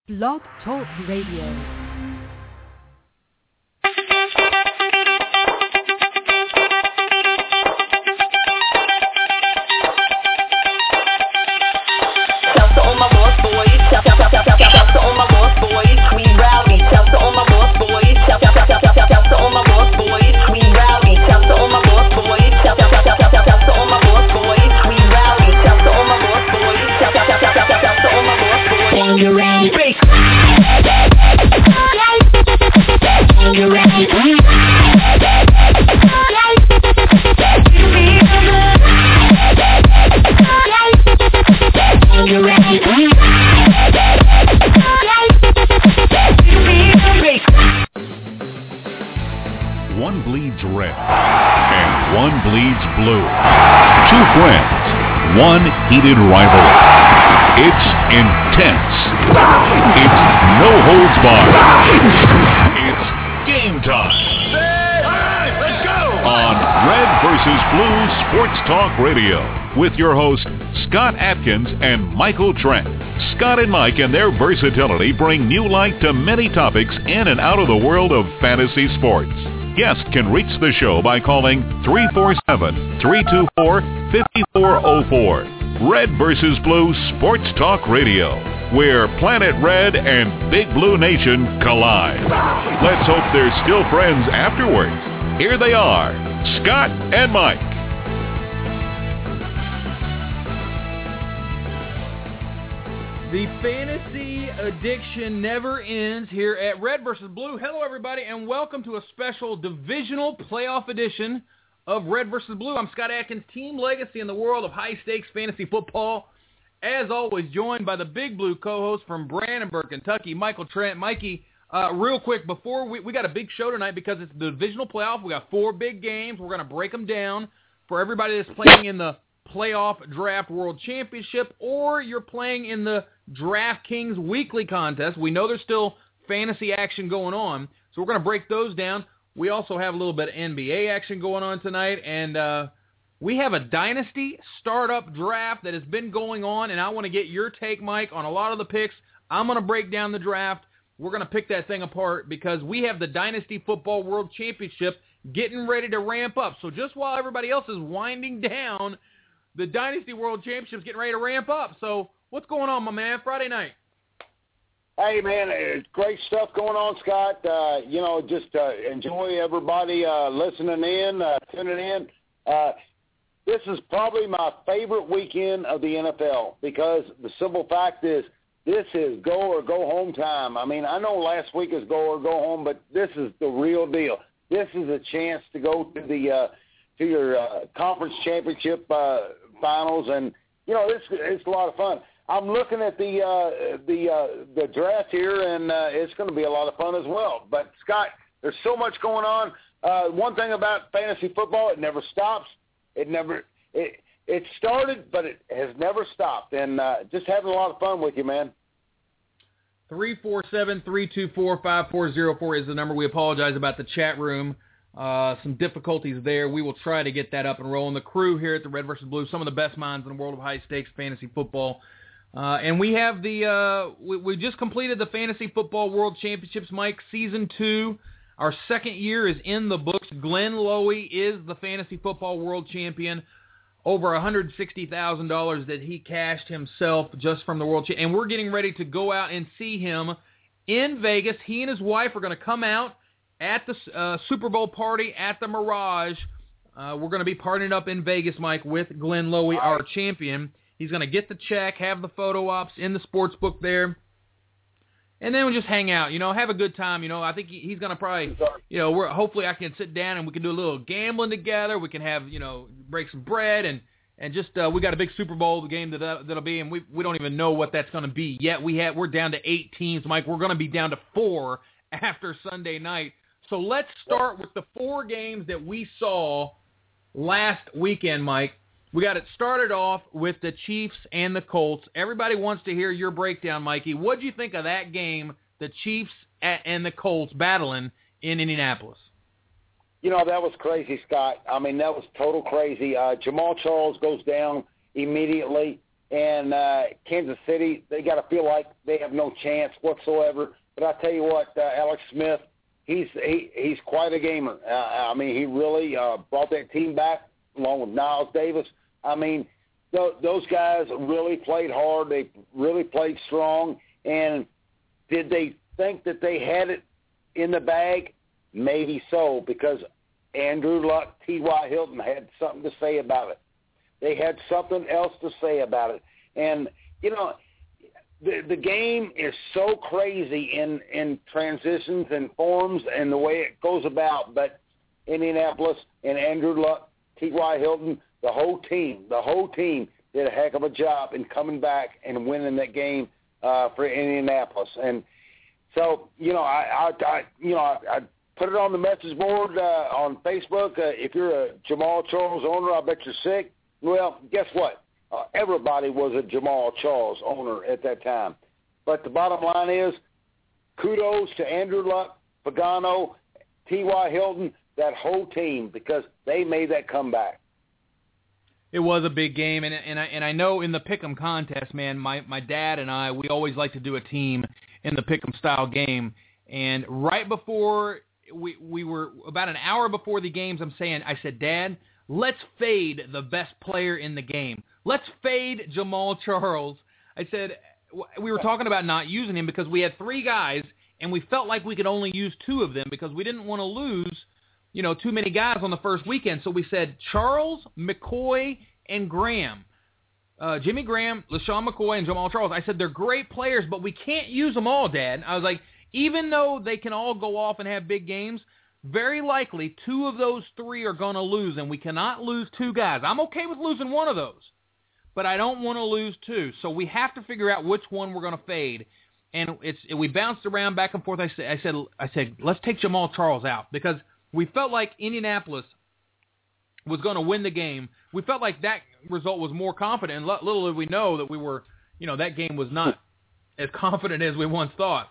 Blog Talk Radio. One bleeds red and one bleeds blue. Two friends, one heated rivalry. It's intense. It's no holds barred. It's game time. Let's go! On Red vs. Blue Sports Talk Radio with your hosts Scott Atkins and Michael Trent. Scott and Mike and their versatility bring new light to many topics in and out of the world of fantasy sports. Guests can reach the show by calling 347-324-5404. Red vs. Blue Sports Talk Radio, where Planet Red and Big Blue Nation collide. Let's hope they're still friends afterwards. Here they are, Scott and Mike. The fantasy addiction never ends here at Red vs. Blue. Hello, everybody, and welcome to a special divisional playoff edition of Red vs. Blue. I'm Scott Atkins, team legacy in the world of high-stakes fantasy football. As always, joined by the Big Blue co-host from Brandenburg, Kentucky, Michael Trent. Mikey, real quick, before we got a big show tonight because it's the divisional playoff. We got 4 big games. We're going to break them down for everybody that's playing in the Playoff Draft World Championship, or you're playing in the DraftKings Weekly Contest. We know there's still fantasy action going on, so we're going to break those down. We also have a little bit of NBA action going on tonight, and we have a Dynasty Startup Draft that has been going on, and I want to get your take, Mike, on a lot of the picks. I'm going to break down the draft. We're going to pick that thing apart because we have the Dynasty Football World Championship getting ready to ramp up. So just while everybody else is winding down, the Dynasty World Championship is getting ready to ramp up. So what's going on, my man? Friday night. Hey, man, great stuff going on, Scott. Just enjoy everybody listening in, tuning in. This is probably my favorite weekend of the NFL because the simple fact is this is go or go home time. I mean, I know last week is go or go home, but this is the real deal. This is a chance to go to the to your conference championship finals, and it's a lot of fun. I'm looking at the draft here, and it's going to be a lot of fun as well. But Scott, there's so much going on. One thing about fantasy football, it never stops. It started, but it has never stopped, and just having a lot of fun with you, man. 347-324-5404 is the number. We apologize about the chat room. Some difficulties there. We will try to get that up and rolling. The crew here at the Red vs. Blue, some of the best minds in the world of high-stakes fantasy football. And we have we just completed the Fantasy Football World Championships, Mike, Season 2. Our second year is in the books. Glenn Lowy is the Fantasy Football World Champion. Over $160,000 that he cashed himself just from the World Championship. And we're getting ready to go out and see him in Vegas. He and his wife are going to come out at the Super Bowl party at the Mirage. We're going to be partnering up in Vegas, Mike, with Glenn Lowy, our champion. He's going to get the check, have the photo ops in the sports book there, and then we'll just hang out, have a good time. I think he's going to probably, hopefully I can sit down and we can do a little gambling together. We can have, break some bread and just we got a big Super Bowl game that'll be, and we don't even know what that's going to be yet. We're down to 8 teams, Mike. We're going to be down to 4 after Sunday night. So let's start with the 4 games that we saw last weekend, Mike. We got it started off with the Chiefs and the Colts. Everybody wants to hear your breakdown, Mikey. What did you think of that game, the Chiefs and the Colts battling in Indianapolis? That was crazy, Scott. I mean, that was total crazy. Jamal Charles goes down immediately, And Kansas City, they got to feel like they have no chance whatsoever. But I tell you what, Alex Smith, he's quite a gamer. I mean, he really brought that team back along with Niles Davis. I mean, those guys really played hard. They really played strong. And did they think that they had it in the bag? Maybe so, because Andrew Luck, T.Y. Hilton had something to say about it. They had something else to say about it. And, you know, the game is so crazy in transitions and forms and the way it goes about. But Indianapolis and Andrew Luck, T.Y. Hilton, the whole team did a heck of a job in coming back and winning that game for Indianapolis. And so, you know, I put it on the message board on Facebook. If you're a Jamaal Charles owner, I bet you're sick. Well, guess what? Everybody was a Jamaal Charles owner at that time. But the bottom line is, kudos to Andrew Luck, Pagano, T.Y. Hilton, that whole team, because they made that comeback. It was a big game, and I know in the Pick'em contest, man, my dad and I, we always like to do a team in the Pick'em style game. And right before we were about an hour before the games, I said, Dad, let's fade the best player in the game. Let's fade Jamaal Charles. I said, we were talking about not using him because we had 3 guys, and we felt like we could only use 2 of them because we didn't want to lose, you know, too many guys on the first weekend. So we said Charles, McCoy, and Graham. Jimmy Graham, LaShawn McCoy, and Jamaal Charles. I said, they're great players, but we can't use them all, Dad. I was like, even though they can all go off and have big games, very likely 2 of those 3 are going to lose, and we cannot lose 2 guys. I'm okay with losing 1 of those, but I don't want to lose 2. So we have to figure out which one we're going to fade. And we bounced around back and forth. I said, let's take Jamaal Charles out because we felt like Indianapolis was going to win the game. We felt like that result was more confident, and little did we know that we were, you know, that game was not as confident as we once thought.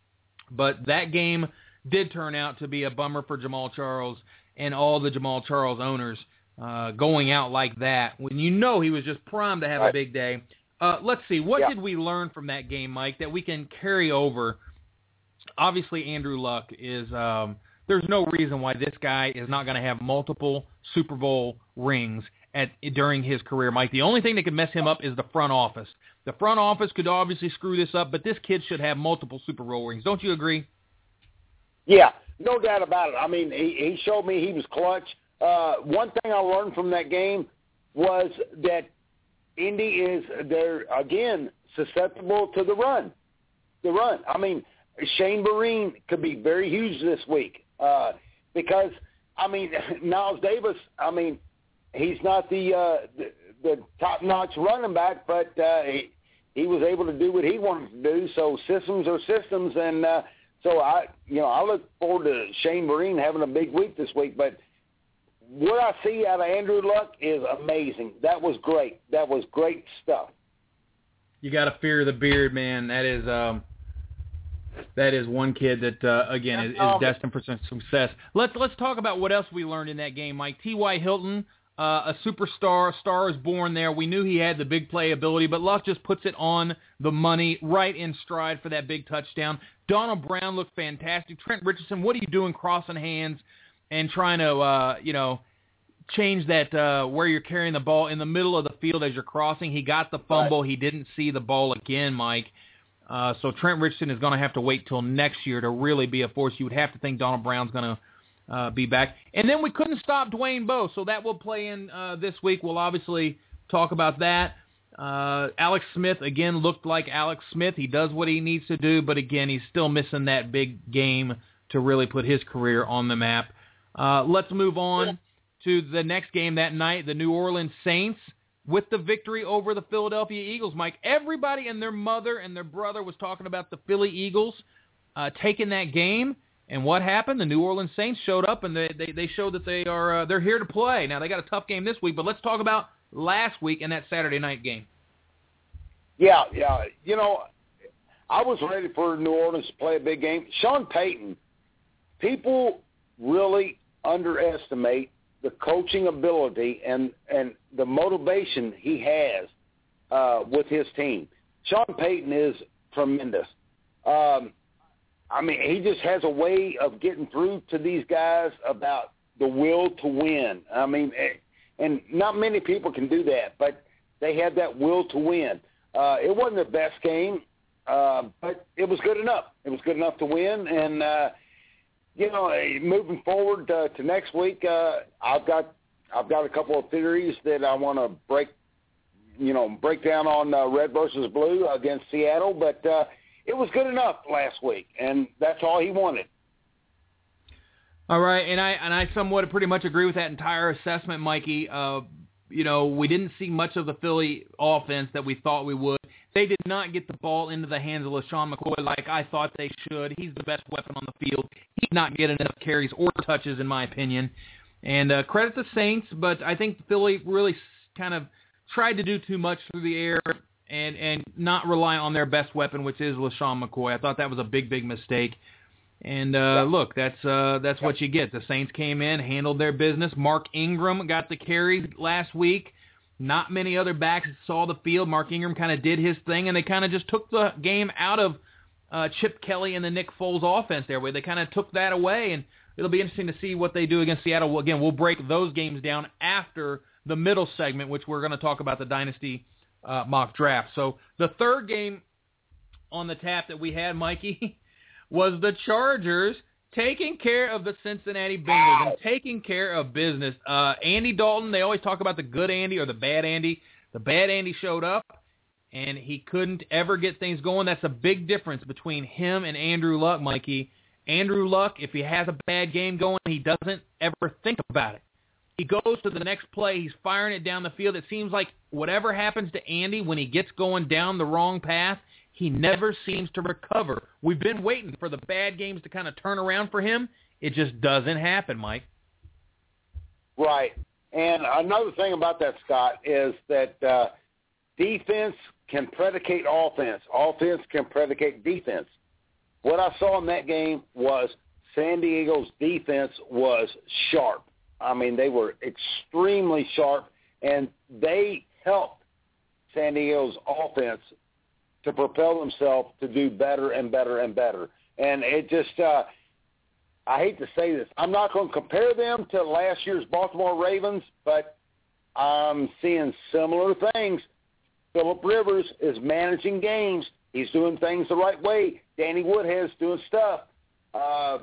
But that game did turn out to be a bummer for Jamaal Charles and all the Jamaal Charles owners going out like that when you know he was just primed to have a big day. Let's see. What did we learn from that game, Mike, that we can carry over? Obviously, Andrew Luck is there's no reason why this guy is not going to have multiple Super Bowl rings during his career, Mike. The only thing that could mess him up is the front office. The front office could obviously screw this up, but this kid should have multiple Super Bowl rings. Don't you agree? Yeah, no doubt about it. I mean, he showed me he was clutch. One thing I learned from that game was that Indy they're again, susceptible to the run. I mean, Shane Vereen could be very huge this week because, I mean, Niles Davis, I mean, he's not the top-notch running back, but he was able to do what he wanted to do. So systems are systems, and so I look forward to Shane Vereen having a big week this week. But what I see out of Andrew Luck is amazing. That was great. That was great stuff. You got to fear the beard, man. That is one kid that again is destined for some success. Let's talk about what else we learned in that game, Mike. T.Y. Hilton, a superstar. A star is born there. We knew he had the big play ability, but Luck just puts it on the money, right in stride for that big touchdown. Donald Brown looked fantastic. Trent Richardson, what are you doing crossing hands and trying to, change that where you're carrying the ball in the middle of the field as you're crossing? He got the fumble. Right. He didn't see the ball again, Mike. So Trent Richardson is going to have to wait till next year to really be a force. You would have to think Donald Brown's going to be back. And then we couldn't stop Dwayne Bowe, so that will play in this week. We'll obviously talk about that. Alex Smith, again, looked like Alex Smith. He does what he needs to do, but, again, he's still missing that big game to really put his career on the map. Let's move on to the next game that night, the New Orleans Saints with the victory over the Philadelphia Eagles. Mike, everybody and their mother and their brother was talking about the Philly Eagles taking that game. And what happened? The New Orleans Saints showed up, and they showed that they're here to play. Now, they got a tough game this week, but let's talk about last week and that Saturday night game. Yeah. I was ready for New Orleans to play a big game. Sean Payton, people really underestimate the coaching ability and the motivation he has with his team. Sean Payton is tremendous. I mean, he just has a way of getting through to these guys about the will to win. I mean, and not many people can do that, but they have that will to win. It wasn't the best game, but it was good enough. It was good enough to win. And, moving forward to next week, I've got a couple of theories that I want to break down on Red versus Blue against Seattle, but it was good enough last week, and that's all he wanted. All right, and I somewhat pretty much agree with that entire assessment, Mikey. We didn't see much of the Philly offense that we thought we would. They did not get the ball into the hands of LeSean McCoy like I thought they should. He's the best weapon on the field. He's not getting enough carries or touches, in my opinion. And credit the Saints, but I think Philly really kind of tried to do too much through the air and not rely on their best weapon, which is LeSean McCoy. I thought that was a big, big mistake. And look, that's what you get. The Saints came in, handled their business. Mark Ingram got the carries last week. Not many other backs saw the field. Mark Ingram kind of did his thing, and they kind of just took the game out of Chip Kelly and the Nick Foles offense there. Where they kind of took that away, and it'll be interesting to see what they do against Seattle. Again, we'll break those games down after the middle segment, which we're going to talk about the Dynasty mock draft. So the third game on the tap that we had, Mikey, was the Chargers taking care of the Cincinnati Bengals and taking care of business. Andy Dalton, they always talk about the good Andy or the bad Andy. The bad Andy showed up, and he couldn't ever get things going. That's a big difference between him and Andrew Luck, Mikey. Andrew Luck, if he has a bad game going, he doesn't ever think about it. He goes to the next play. He's firing it down the field. It seems like whatever happens to Andy when he gets going down the wrong path, he never seems to recover. We've been waiting for the bad games to kind of turn around for him. It just doesn't happen, Mike. Right. And another thing about that, Scott, is that defense can predicate offense. Offense can predicate defense. What I saw in that game was San Diego's defense was sharp. I mean, they were extremely sharp, and they helped San Diego's offense to propel themselves to do better and better and better. And it just, I hate to say this, I'm not going to compare them to last year's Baltimore Ravens, but I'm seeing similar things. Phillip Rivers is managing games. He's doing things the right way. Danny Woodhead's doing stuff. I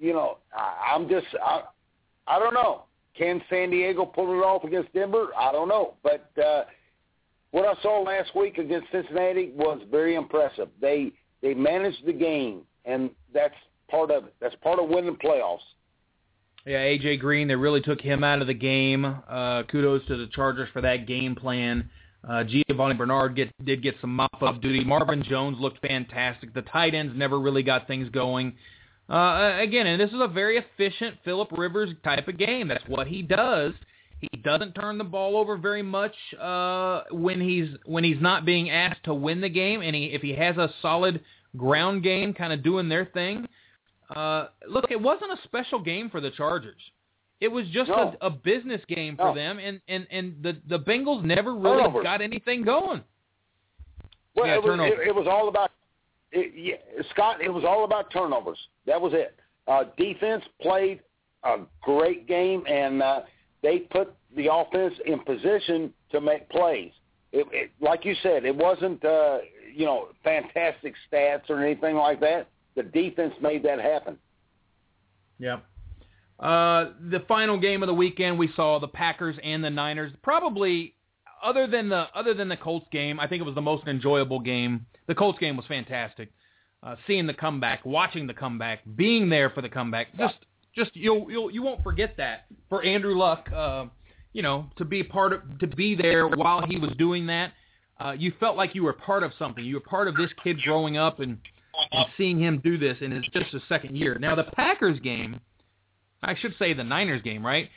don't know. Can San Diego pull it off against Denver? I don't know. But what I saw last week against Cincinnati was very impressive. They managed the game, and that's part of it. That's part of winning playoffs. Yeah, A.J. Green, they really took him out of the game. Kudos to the Chargers for that game plan. Giovanni Bernard did get some mop-up duty. Marvin Jones looked fantastic. The tight ends never really got things going. Again, and this is a very efficient Phillip Rivers type of game. That's what he does. He doesn't turn the ball over very much when he's not being asked to win the game, and if he has a solid ground game kind of doing their thing. Look, it wasn't a special game for the Chargers. It was just a business game for them, and the Bengals never really got anything going. Well, it was all about Scott. It was all about turnovers. That was it. Defense played a great game, and they put the offense in position to make plays. It like you said, it wasn't fantastic stats or anything like that. The defense made that happen. Yeah. The final game of the weekend, we saw the Packers and the Niners. Probably, other than the Colts game, I think it was the most enjoyable game. The Colts game was fantastic. Seeing the comeback, watching the comeback, being there for the comeback. Just you won't forget that for Andrew Luck. To be there while he was doing that. You felt like you were part of something. You were part of this kid growing up and seeing him do this in just his second year. Now the Packers game. I should say the Niners game, right?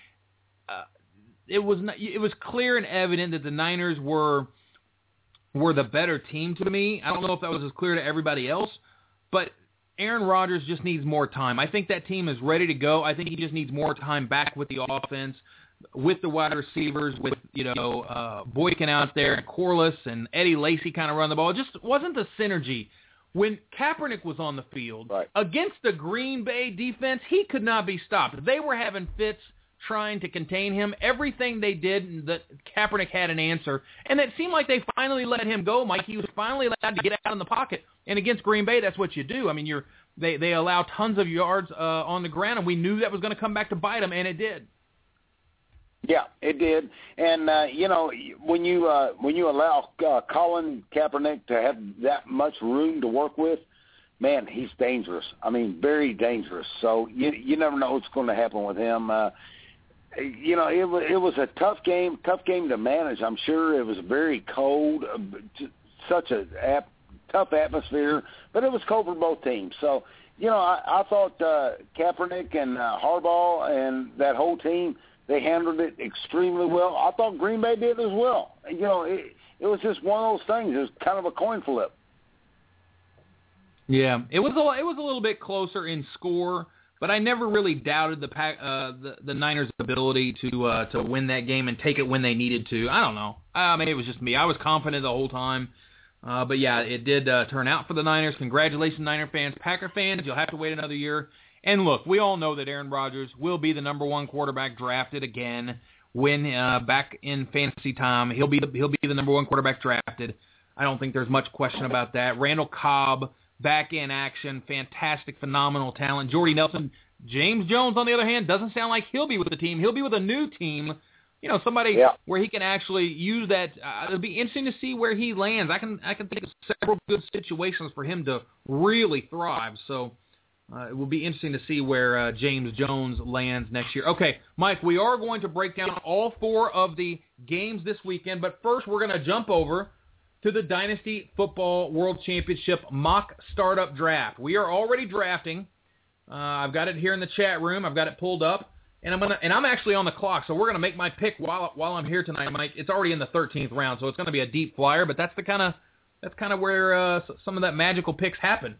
It was clear and evident that the Niners were the better team to me. I don't know if that was as clear to everybody else, but Aaron Rodgers just needs more time. I think that team is ready to go. I think he just needs more time back with the offense. with the wide receivers, with, Boykin out there and Corliss and Eddie Lacy kind of run the ball. It just wasn't the synergy. When Kaepernick was on the field, right, against the Green Bay defense, he could not be stopped. They were having fits trying to contain him. Everything they did, Kaepernick had an answer. And it seemed like they finally let him go, Mike. He was finally allowed to get out in the pocket. And against Green Bay, that's what you do. I mean, they allow tons of yards on the ground, and we knew that was going to come back to bite them, and it did. Yeah, it did. And when you allow Colin Kaepernick to have that much room to work with, man, he's dangerous. I mean, very dangerous. So you never know what's going to happen with him. It was a tough game to manage. I'm sure it was very cold, such a tough atmosphere, but it was cold for both teams. So, I thought Kaepernick and Harbaugh and that whole team, they handled it extremely well. I thought Green Bay did as well. It was just one of those things. It was kind of a coin flip. Yeah, it was a little bit closer in score, but I never really doubted the Niners' ability to win that game and take it when they needed to. I don't know. Maybe it was just me. I was confident the whole time. But yeah, it did turn out for the Niners. Congratulations, Niner fans. Packer fans, you'll have to wait another year. And look, we all know that Aaron Rodgers will be the number one quarterback drafted again when back in fantasy time. He'll be the number one quarterback drafted. I don't think there's much question about that. Randall Cobb back in action, fantastic, phenomenal talent. Jordy Nelson, James Jones, on the other hand, doesn't sound like he'll be with the team. He'll be with a new team. Somebody where he can actually use that. It'll be interesting to see where he lands. I can think of several good situations for him to really thrive. So it will be interesting to see where James Jones lands next year. Okay, Mike, we are going to break down all four of the games this weekend, but first we're going to jump over to the Dynasty Football World Championship mock startup draft. We are already drafting. I've got it here in the chat room. I've got it pulled up, and I'm actually on the clock, so we're gonna make my pick while I'm here tonight, Mike. It's already in the 13th round, so it's gonna be a deep flyer, but that's kind of where some of that magical picks happen.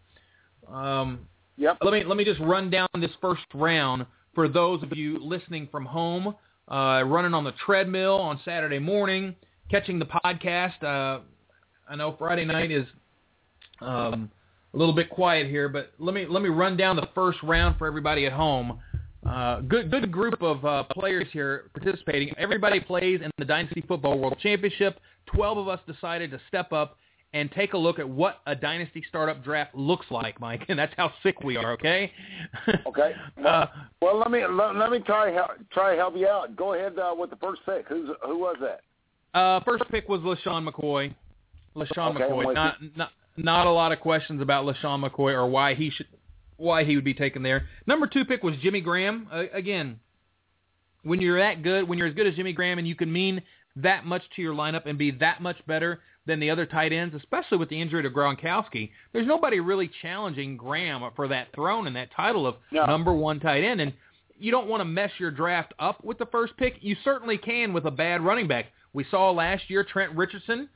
Yep. Let me just run down this first round for those of you listening from home, running on the treadmill on Saturday morning, catching the podcast. I know Friday night is a little bit quiet here, but let me run down the first round for everybody at home. Good group of players here participating. Everybody plays in the Dynasty Football World Championship. 12 of us decided to step up and take a look at what a Dynasty startup draft looks like, Mike, and that's how sick we are. Okay. Okay. Well, let me try to help you out. Go ahead with the first pick. Who was that? First pick was LeSean McCoy. McCoy. Not a lot of questions about LeSean McCoy or why he would be taken there. Number 2 pick was Jimmy Graham. Again, when you're that good, when you're as good as Jimmy Graham, and you can mean that much to your lineup and be that much better than the other tight ends, especially with the injury to Gronkowski, there's nobody really challenging Graham for that throne and that title of number 1 tight end. And you don't want to mess your draft up with the first pick. You certainly can with a bad running back. We saw last year Trent Richardson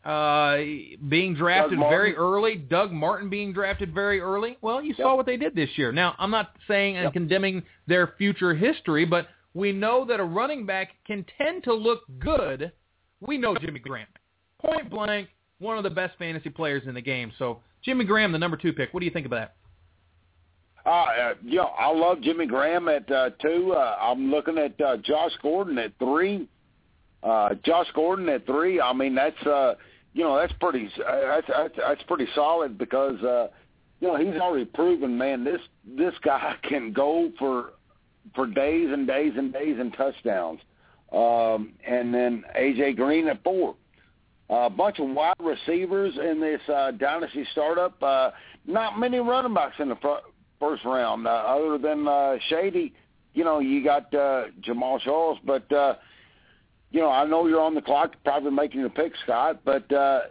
being drafted very early, Doug Martin being drafted very early. Well, you saw what they did this year. Now, I'm not saying and condemning their future history, but we know that a running back can tend to look good. We know Jimmy Graham. Point blank, one of the best fantasy players in the game. So, Jimmy Graham, the number 2 pick. What do you think of that? I love Jimmy Graham at 2. I'm looking at Josh Gordon at 3. Josh Gordon at 3. I mean, that's that's pretty solid because he's already proven, man, this guy can go for days and days and days and touchdowns. And then AJ Green at 4. A bunch of wide receivers in this dynasty startup. Not many running backs in the first round, other than Shady. You got Jamal Charles, but I know you're on the clock, probably making a pick, Scott. But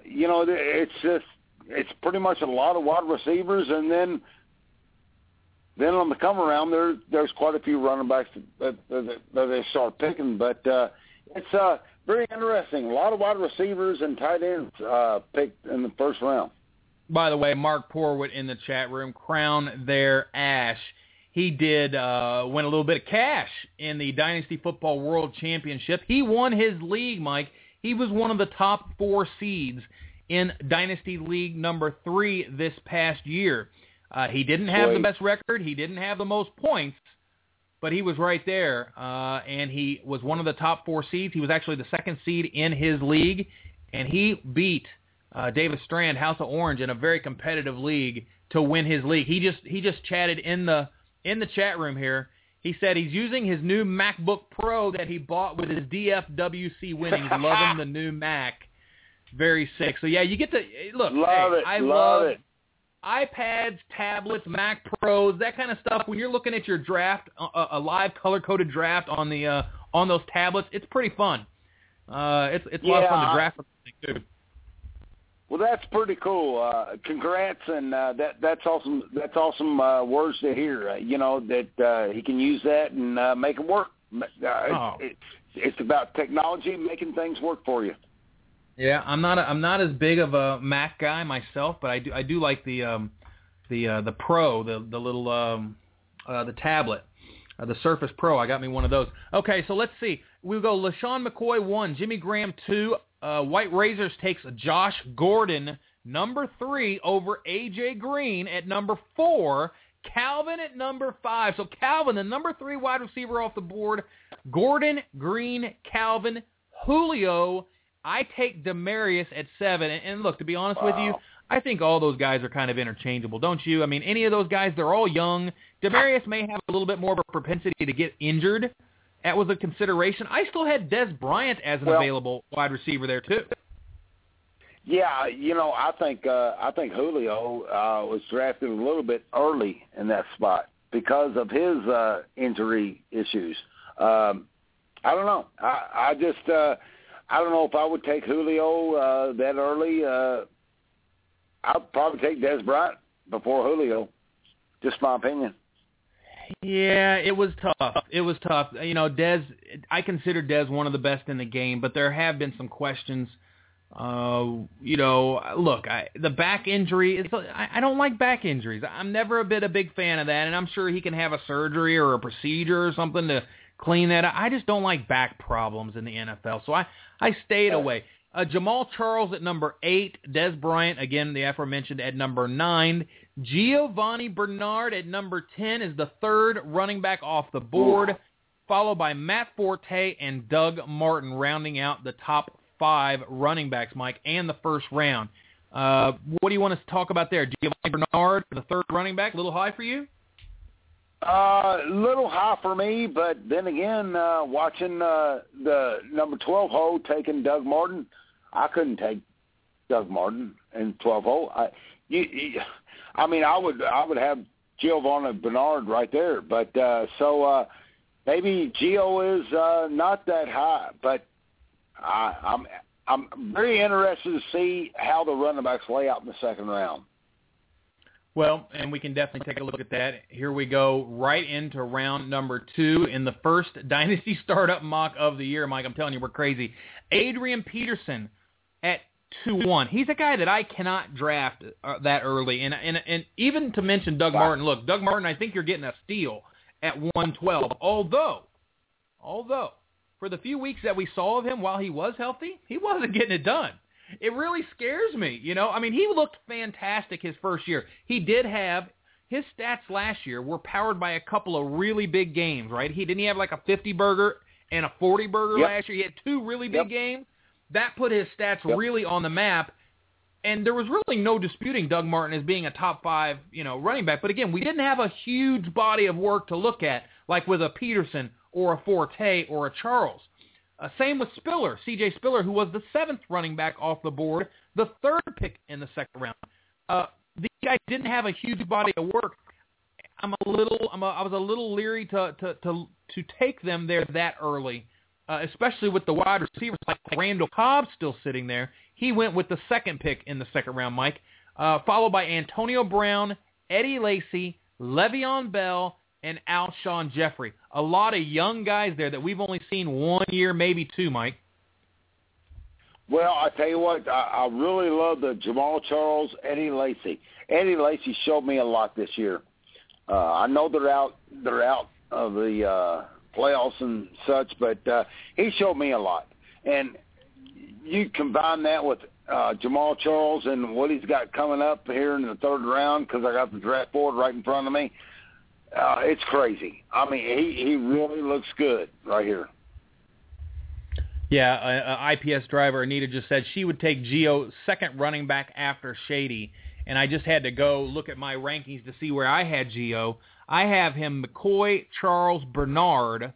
it's pretty much a lot of wide receivers, and then on the come around, there's quite a few running backs that they start picking. But it's very interesting. A lot of wide receivers and tight ends picked in the first round. By the way, Mark Porwood in the chat room, crown their ash. He did win a little bit of cash in the Dynasty Football World Championship. He won his league, Mike. He was one of the top 4 seeds in Dynasty League number 3 this past year. He didn't have the best record. He didn't have the most points, but he was right there, and he was one of the top 4 seeds. He was actually the 2nd seed in his league, and he beat David Strand, House of Orange, in a very competitive league to win his league. He just chatted in the chat room here. He said he's using his new MacBook Pro that he bought with his DFWC winnings. Loving the new Mac. Very sick. So, yeah, you get to – look, I love it. iPads, tablets, Mac Pros, that kind of stuff. When you're looking at your draft, a live color-coded draft on the on those tablets, it's pretty fun. It's a lot of fun to draft too. Well, that's pretty cool. Congrats, and that's awesome. That's awesome words to hear. That he can use that and make it work. It's about technology making things work for you. Yeah, I'm not as big of a Mac guy myself, but I do like the Pro, the little the tablet, the Surface Pro. I got me one of those. Okay, so let's see. We'll go LaShawn McCoy 1, Jimmy Graham 2. White Razors takes Josh Gordon, number 3, over A.J. Green at number 4. Calvin at number 5. So Calvin, the number 3 wide receiver off the board. Gordon, Green, Calvin, Julio. I take Demarius at 7. And look, to be honest with you, I think all those guys are kind of interchangeable, don't you? I mean, any of those guys, they're all young. Demarius may have a little bit more of a propensity to get injured. That was a consideration. I still had Des Bryant as an available wide receiver there too. Yeah, I think Julio was drafted a little bit early in that spot because of his injury issues. I don't know. I don't know if I would take Julio that early. I'd probably take Des Bryant before Julio. Just my opinion. Yeah, it was tough. Des, I consider Des one of the best in the game, but there have been some questions. Look, the back injury, I don't like back injuries. I'm never a big fan of that, and I'm sure he can have a surgery or a procedure or something to clean that up. I just don't like back problems in the NFL, so I stayed away. Jamal Charles at number 8, Des Bryant, again, the aforementioned, at number 9. Giovanni Bernard at number 10 is the 3rd running back off the board, followed by Matt Forte and Doug Martin rounding out the top 5 running backs, Mike, and the first round. What do you want us to talk about there? Giovanni Bernard, the 3rd running back, a little high for you? Little high for me, but then again, watching the number 12 hole taking Doug Martin, I couldn't take Doug Martin in 12 hole. I would have Giovanni Bernard right there, but maybe Gio is not that high, but I'm very interested to see how the running backs lay out in the 2nd round. Well, and we can definitely take a look at that. Here we go right into round number 2 in the first Dynasty Startup mock of the year. Mike, I'm telling you, we're crazy. Adrian Peterson at 2-1. He's a guy that I cannot draft that early. And even to mention Doug Martin, look, Doug Martin, I think you're getting a steal at 112. Although, for the few weeks that we saw of him while he was healthy, he wasn't getting it done. It really scares me, he looked fantastic his first year. He did have his stats last year were powered by a couple of really big games, right? He have like a 50-burger and a 40-burger last year. He had 2 really big games. That put his stats really on the map, and there was really no disputing Doug Martin as being a top 5, running back. But again, we didn't have a huge body of work to look at, like with a Peterson or a Forte or a Charles. Same with Spiller, C.J. Spiller, who was the 7th running back off the board, the 3rd pick in the 2nd round. These guys didn't have a huge body of work. I was a little leery to take them there that early, especially with the wide receivers like Randall Cobb still sitting there. He went with the 2nd pick in the 2nd round, Mike, followed by Antonio Brown, Eddie Lacy, Le'Veon Bell, and Alshon Jeffrey. A lot of young guys there that we've only seen 1 year, maybe 2, Mike. Well, I tell you what, I really love the Jamal Charles, Eddie Lacy. Eddie Lacy showed me a lot this year. I know they're out of the playoffs and such, but he showed me a lot. And you combine that with Jamal Charles and what he's got coming up here in the third round, because I got the draft board right in front of me. It's crazy. I mean, he really looks good right here. Yeah, IPS driver Anita just said she would take Gio second running back after Shady, and I just had to go look at my rankings to see where I had Gio. I have him McCoy, Charles, Bernard.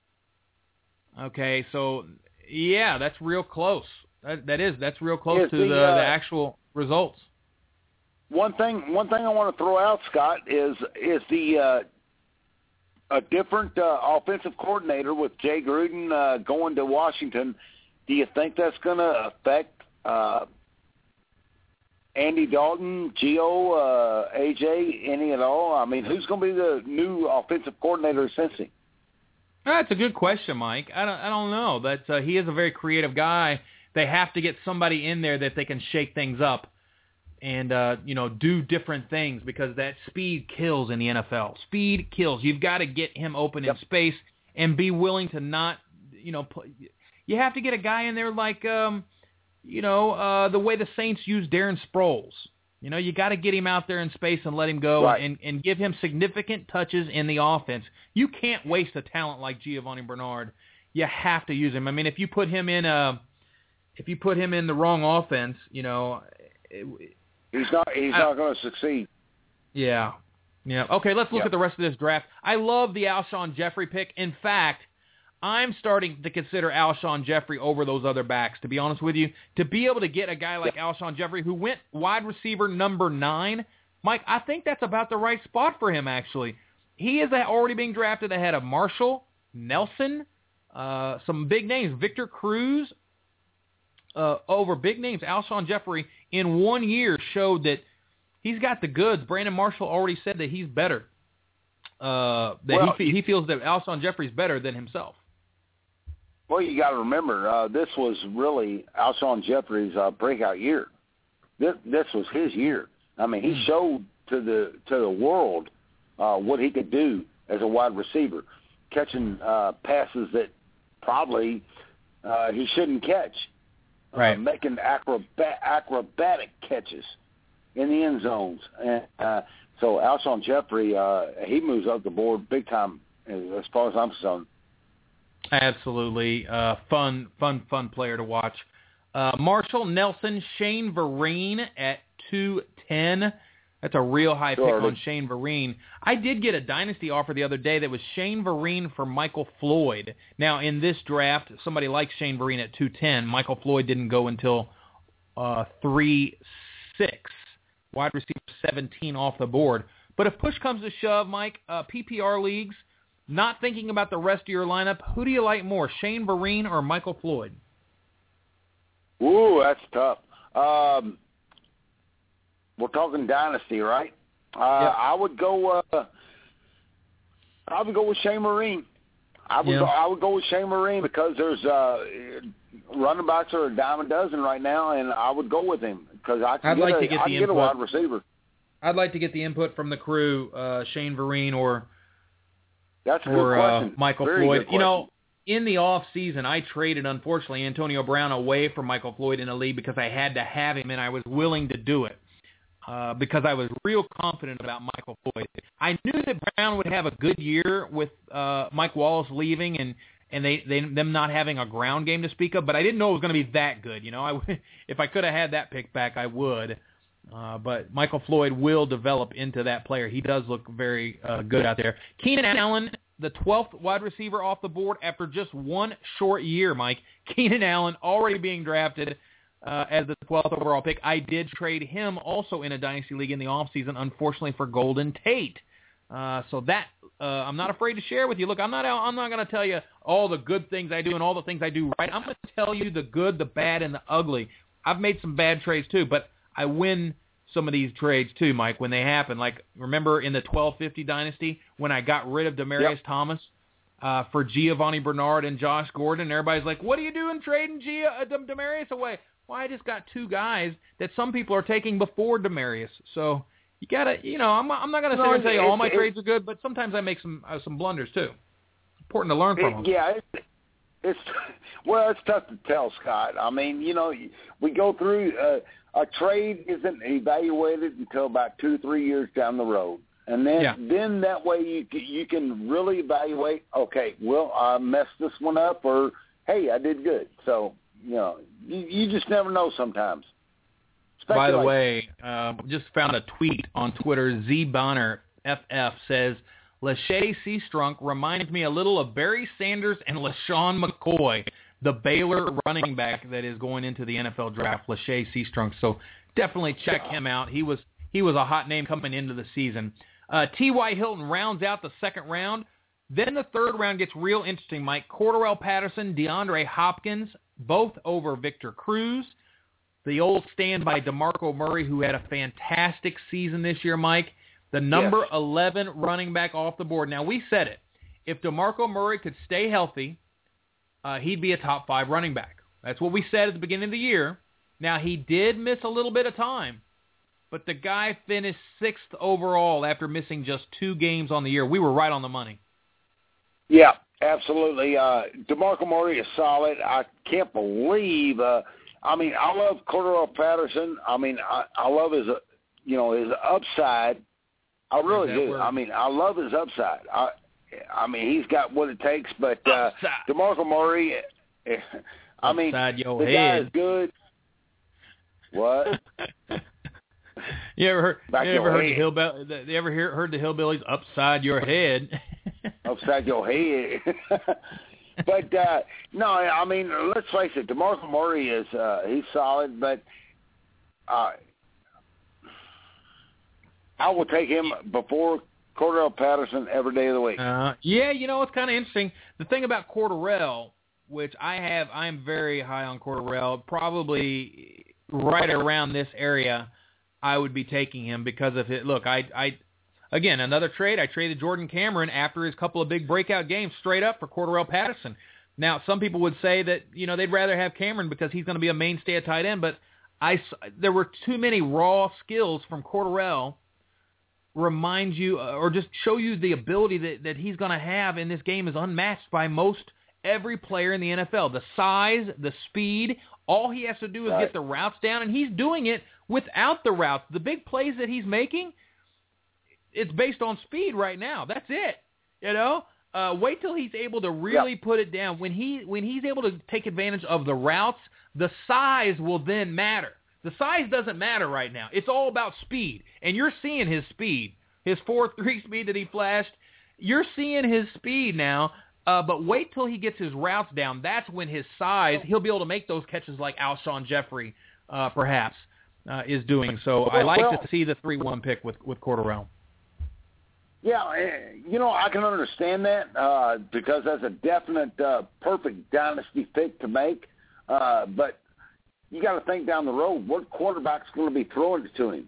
Okay, so yeah, that's real close. That's real close to the actual results. One thing I want to throw out, Scott, is the a different offensive coordinator with Jay Gruden going to Washington. Do you think that's going to affect Andy Dalton, Gio, AJ, any at all? I mean, who's going to be the new offensive coordinator of Cincy? That's a good question, Mike. I don't know. That he is a very creative guy. They have to get somebody in there that they can shake things up and do different things, because that speed kills in the NFL. Speed kills. You've got to get him open in space and be willing to not, you have to get a guy in there like, the way the Saints use Darren Sproles. You got to get him out there in space and let him go and give him significant touches in the offense. You can't waste a talent like Giovanni Bernard. You have to use him. I mean, if you put him in the wrong offense, he's not going to succeed. Yeah. Okay, let's look at the rest of this draft. I love the Alshon Jeffrey pick. In fact, I'm starting to consider Alshon Jeffrey over those other backs, to be honest with you. To be able to get a guy like Alshon Jeffrey, who went wide receiver number 9, Mike, I think that's about the right spot for him, actually. He is already being drafted ahead of Marshall, Nelson, some big names, Victor Cruz, over big names. Alshon Jeffrey in 1 year showed that he's got the goods. Brandon Marshall already said that he's better. He feels that Alshon Jeffrey's better than himself. Well, you got to remember, this was really Alshon Jeffrey's breakout year. This was his year. I mean, he showed to the world what he could do as a wide receiver, catching passes that probably he shouldn't catch. Right. Making acrobatic catches in the end zones. And so Alshon Jeffrey, he moves up the board big time as far as I'm concerned. Absolutely. Fun player to watch. Marshall, Nelson, Shane Vereen at 210. That's a real high pick on Shane Vereen. I did get a dynasty offer the other day that was Shane Vereen for Michael Floyd. Now, in this draft, somebody like Shane Vereen at 210. Michael Floyd didn't go until 3-6. Wide receiver 17 off the board. But if push comes to shove, Mike, PPR leagues, not thinking about the rest of your lineup, who do you like more, Shane Vereen or Michael Floyd? Ooh, that's tough. We're talking dynasty, right? I would go. I would go with Shane Vereen. I would go with Shane Vereen because there's running backs are a dime a dozen right now, and I would go with him because I can get a wide receiver. I'd like to get the input from the crew, Shane Vereen or that's a good question. Michael Very Floyd. Good question. In the off season, I traded, unfortunately, Antonio Brown away from Michael Floyd in a league because I had to have him, and I was willing to do it. Because I was real confident about Michael Floyd. I knew that Brown would have a good year with Mike Wallace leaving and them not having a ground game to speak of, but I didn't know it was going to be that good. If I could have had that pick back, I would. But Michael Floyd will develop into that player. He does look very good out there. Keenan Allen, the 12th wide receiver off the board after just one short year, Mike. Keenan Allen already being drafted as the 12th overall pick. I did trade him also in a dynasty league in the offseason, unfortunately for Golden Tate. So that I'm not afraid to share with you. Look, I'm not going to tell you all the good things I do and all the things I do right. I'm going to tell you the good, the bad, and the ugly. I've made some bad trades too, but I win some of these trades too, Mike, when they happen. Like, remember in the 1250 dynasty when I got rid of Demaryius Thomas for Giovanni Bernard and Josh Gordon? And everybody's like, what are you doing trading Demaryius away? Well, I just got two guys that some people are taking before Demaryius. So, you gotta, I'm not gonna sit here and say all my trades are good, but sometimes I make some blunders too. It's important to learn from them. Yeah, it's tough to tell, Scott. I mean, we go through a trade isn't evaluated until about 2-3 years down the road, and then that way you can really evaluate. Okay, well, I messed this one up, or hey, I did good. So you just never know sometimes. By the way, just found a tweet on Twitter. Z Bonner FF says, Lachey Seastrunk reminds me a little of Barry Sanders and LaShawn McCoy, the Baylor running back that is going into the NFL draft, Lachey Seastrunk. So definitely check him out. He was a hot name coming into the season. T.Y. Hilton rounds out the second round. Then the third round gets real interesting, Mike. Cordarrelle Patterson, DeAndre Hopkins, both over Victor Cruz. The old standby DeMarco Murray, who had a fantastic season this year, Mike. The number 11 running back off the board. Now, we said it. If DeMarco Murray could stay healthy, he'd be a top 5 running back. That's what we said at the beginning of the year. Now, he did miss a little bit of time, but the guy finished 6th overall after missing just 2 games on the year. We were right on the money. Yeah, absolutely. DeMarco Murray is solid. I can't believe I love Cordarrelle Patterson. I mean, I love his upside. I really do. I mean, I love his upside. I mean, he's got what it takes, but DeMarco Murray, I mean, the guy is good. What? You ever heard the hillbillies upside your head? Upside your head. But no, I mean, let's face it. DeMarco Murray is he's solid, but I will take him before Cordarrelle Patterson every day of the week. It's kind of interesting. The thing about Cordarrelle, which I'm very high on Cordarrelle, probably right around this area, I would be taking him because of it. Look, again, another trade. I traded Jordan Cameron after his couple of big breakout games straight up for Cordarrelle Patterson. Now, some people would say that, they'd rather have Cameron because he's going to be a mainstay at tight end, but there were too many raw skills from Cordarrelle remind you or just show you the ability that he's going to have in this game is unmatched by most every player in the NFL. The size, the speed, all he has to do is get the routes down, and he's doing it without the routes. The big plays that he's making, it's based on speed right now. That's it. Wait till he's able to really put it down. When he's able to take advantage of the routes, the size will then matter. The size doesn't matter right now. It's all about speed, and you're seeing his speed, his 4.3 speed that he flashed. You're seeing his speed now, but wait till he gets his routes down. That's when his size, he'll be able to make those catches like Alshon Jeffrey perhaps is doing. So I like to see the 3-1 pick with Cordarrelle. Yeah, I can understand that because that's a definite perfect dynasty pick to make. But you got to think down the road, what quarterback's going to be throwing it to him?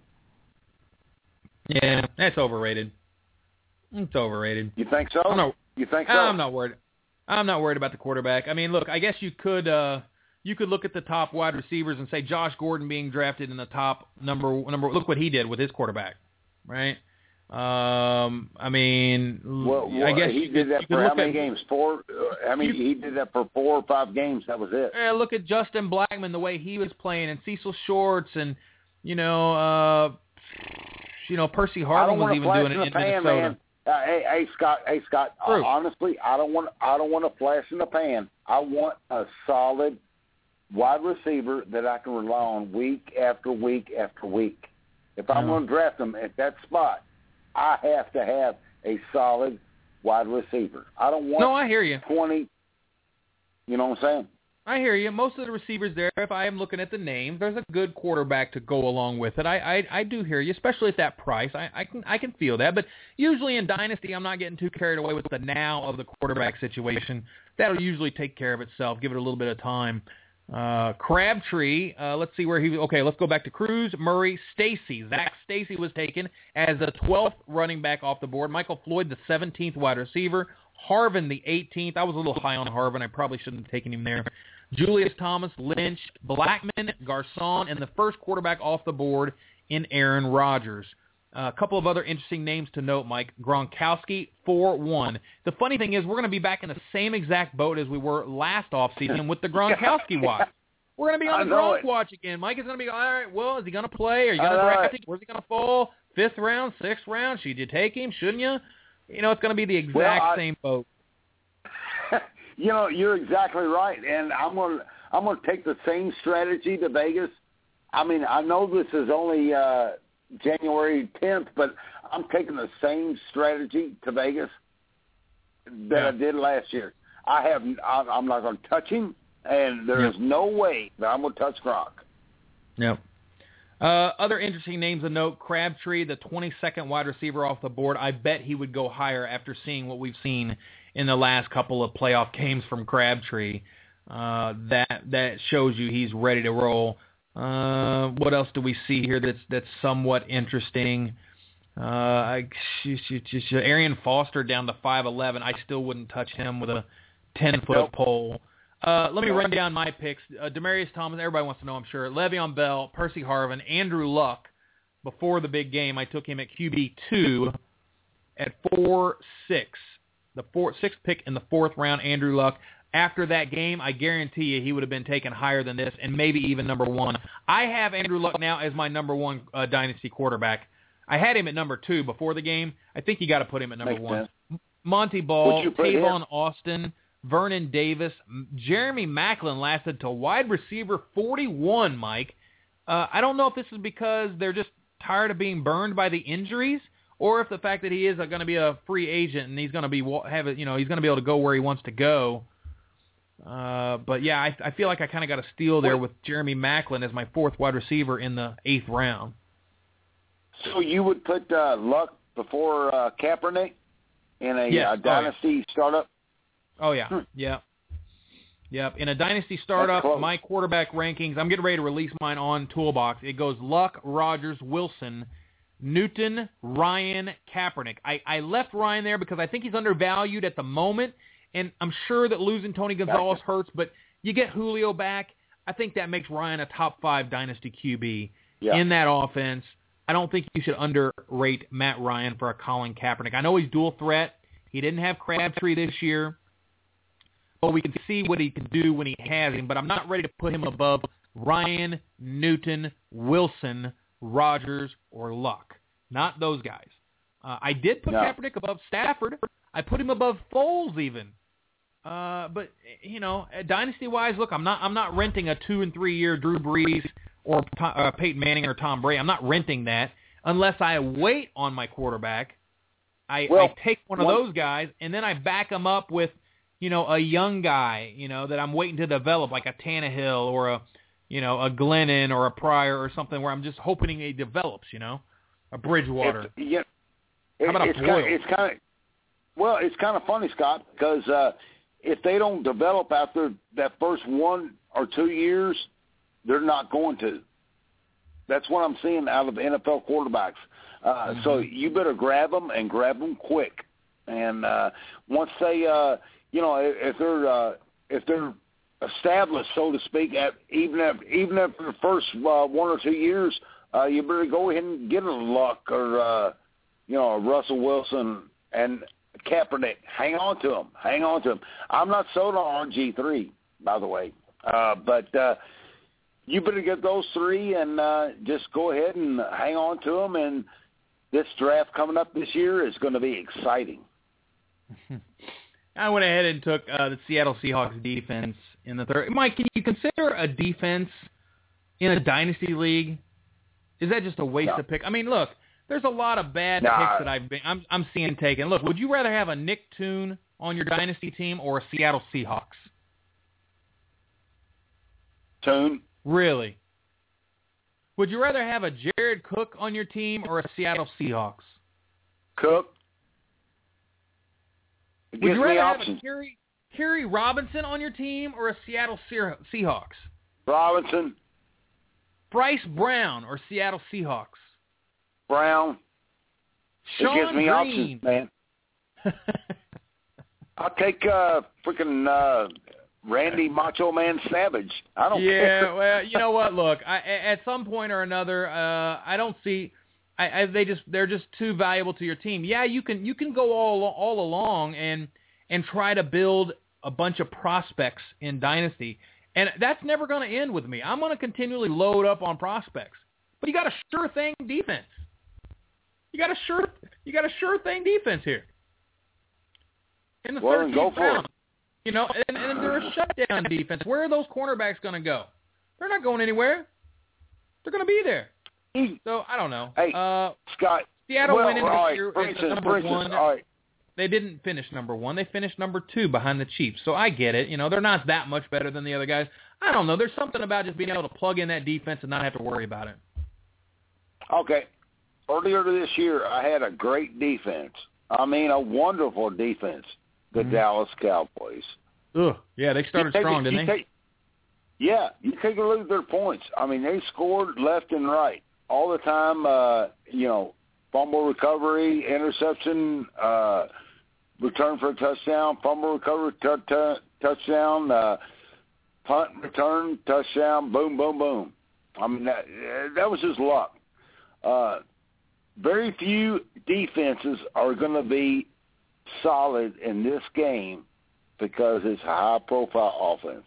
Yeah, that's overrated. It's overrated. You think so? You think so? I'm not worried. I'm not worried about the quarterback. I mean, look, I guess you could look at the top wide receivers and say Josh Gordon being drafted in the top number. Look what he did with his quarterback, right? I mean, I guess he did that for how many games? 4. He did that for 4 or 5 games. That was it. Look at Justin Blackmon, the way he was playing, and Cecil Shorts, and Percy Harvin was even doing it in Minnesota. Hey, Scott. Honestly, I don't want a flash in the pan. I want a solid wide receiver that I can rely on week after week after week. If I'm going to draft them at that spot, I have to have a solid wide receiver. I don't want I hear you. 20. You know what I'm saying? I hear you. Most of the receivers there, if I am looking at the names, there's a good quarterback to go along with it. I do hear you, especially at that price. I can feel that. But usually in Dynasty, I'm not getting too carried away with the now of the quarterback situation. That'll usually take care of itself. Give it a little bit of time. Crabtree, let's see where he was. Okay, let's go back to Cruz, Murray, Stacy. Zach Stacy was taken as the 12th running back off the board. Michael Floyd, the 17th wide receiver. Harvin, the 18th. I was a little high on Harvin. I probably shouldn't have taken him there. Julius Thomas, Lynch, Blackmon, Garcon, and the first quarterback off the board in Aaron Rodgers. A couple of other interesting names to note, Mike. Gronkowski, 4-1. The funny thing is we're going to be back in the same exact boat as we were last offseason with the Gronkowski watch. We're going to be on the Gronk watch again. Mike is going to be, all right, well, is he going to play? Are you going to draft him? Where's he going to fall? 5th round, 6th round? Should you take him? Shouldn't you? You know, it's going to be the exact same boat. You know, you're exactly right, and I'm going to take the same strategy to Vegas. I mean, I know this is only January 10th, but I'm taking the same strategy to Vegas that I did last year. I'm not going to touch him, and there is no way that I'm going to touch Gronk. Yep. Other interesting names to note, Crabtree, the 22nd wide receiver off the board. I bet he would go higher after seeing what we've seen in the last couple of playoff games from Crabtree. That shows you he's ready to roll. What else do we see here that's somewhat interesting? Arian Foster down to 5'11". I still wouldn't touch him with a 10-foot pole. Let me run down my picks. Demaryius Thomas, everybody wants to know, I'm sure. Le'Veon Bell, Percy Harvin, Andrew Luck. Before the big game, I took him at QB2 at 4-6. The 6th pick in the 4th round, Andrew Luck. After that game, I guarantee you he would have been taken higher than this and maybe even number 1. I have Andrew Luck now as my number 1 dynasty quarterback. I had him at number 2 before the game. I think you got to put him at number 1. Monty Ball, Tavon Austin, Vernon Davis, Jeremy Maclin lasted to wide receiver 41, Mike. I don't know if this is because they're just tired of being burned by the injuries, or if the fact that he is going to be a free agent and he's going to be he's going to be able to go where he wants to go. But yeah, I feel like I kind of got a steal there with Jeremy Maclin as my 4th wide receiver in the 8th round. So you would put Luck before Kaepernick in a dynasty startup? Oh, yeah. Yep. In a dynasty startup, my quarterback rankings, I'm getting ready to release mine on Toolbox. It goes Luck, Rodgers, Wilson, Newton, Ryan, Kaepernick. I left Ryan there because I think he's undervalued at the moment, and I'm sure that losing Tony Gonzalez hurts, but you get Julio back. I think that makes Ryan a top 5 dynasty QB in that offense. I don't think you should underrate Matt Ryan for a Colin Kaepernick. I know he's dual threat. He didn't have Crabtree this year, but we can see what he can do when he has him. But I'm not ready to put him above Ryan, Newton, Wilson, Rodgers, or Luck. Not those guys. I did put Kaepernick above Stafford. I put him above Foles even. But you know, dynasty-wise, look, I'm not renting a 2 and 3 year Drew Brees or Peyton Manning or Tom Brady. I'm not renting that unless I wait on my quarterback. I take one of those guys and then I back him up with, you know, a young guy, you know, that I'm waiting to develop, like a Tannehill or a Glennon or a Pryor or something where I'm just hoping he develops, you know, a Bridgewater. How about a Boyle? It's kind of funny, Scott, because if they don't develop after that first 1 or 2 years, they're not going to. That's what I'm seeing out of NFL quarterbacks. So you better grab them and grab them quick. And once they, if they're established, so to speak, even after the first 1 or 2 years, you better go ahead and get a Luck or a Russell Wilson and Kaepernick. Hang on to them. I'm not sold on RG3, by the way, but you better get those 3 and just go ahead and hang on to them. And this draft coming up this year is going to be exciting. I went ahead and took the Seattle Seahawks defense in the 3rd. Mike, can you consider a defense in a dynasty league? Is that just a waste of pick? I mean, look, there's a lot of bad picks that I'm seeing taken. Look, would you rather have a Nick Toon on your dynasty team or a Seattle Seahawks? Toon. Really? Would you rather have a Jared Cook on your team or a Seattle Seahawks? Cook. Would you rather have a Kerry Robinson on your team or a Seattle Seahawks? Robinson. Bryce Brown or Seattle Seahawks? Brown. Sean it gives me Green. Options, man. I'll take freaking Randy Macho Man Savage. I don't care. Yeah, well, you know what? Look, at some point or another, I don't see they're just too valuable to your team. Yeah, you can go all along and try to build a bunch of prospects in Dynasty, and that's never going to end with me. I'm going to continually load up on prospects, but you got a sure thing defense. You got a sure thing defense here in the 13th round. You know, and they're a shutdown defense. Where are those cornerbacks going to go? They're not going anywhere. They're going to be there. So, I don't know. Hey, Scott. Seattle went into this year as number one. All right. They didn't finish number one. They finished number 2 behind the Chiefs. So I get it. You know, they're not that much better than the other guys. I don't know. There's something about just being able to plug in that defense and not have to worry about it. Okay. Earlier this year, I had a great defense. I mean, a wonderful defense. The Dallas Cowboys. Ugh. Yeah, they started strong, didn't they? Yeah, you take a look at their points. I mean, they scored left and right all the time. You know, fumble recovery, interception, return for a touchdown, fumble recovery, touchdown, punt return, touchdown, boom, boom, boom. I mean, that was just luck. Very few defenses are going to be solid in this game because it's a high-profile offense.